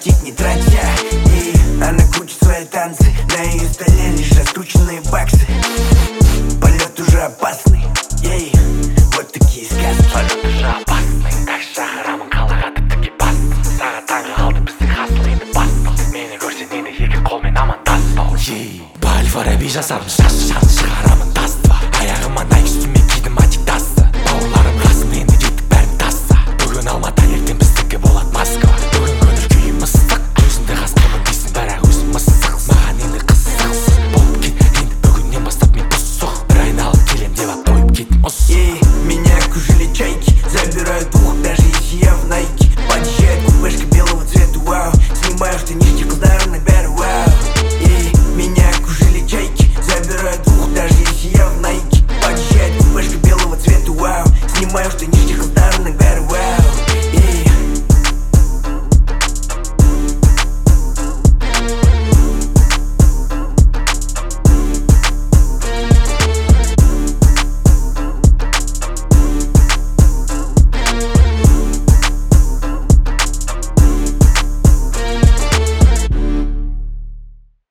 платить не тратя. И она крутит свои танцы, на ее столе лежат скрученные баксы. Полет уже опасный, ей, вот такие сказки. Полет уже опасный, так шахарамын қалаға тіпті басты. Саған таңғы алды біздің хасыл енді басты. Мені көрсең енді екі қолмен амандасты. По Аль-Фараби жасармын шаш шығарамын.